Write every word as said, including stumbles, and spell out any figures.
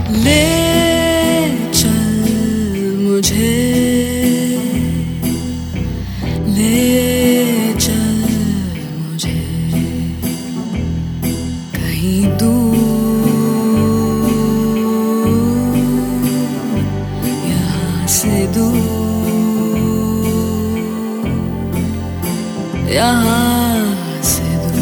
ले चल मुझे, ले चल मुझे कहीं दूर, यहाँ से दूर, यहाँ से दूर।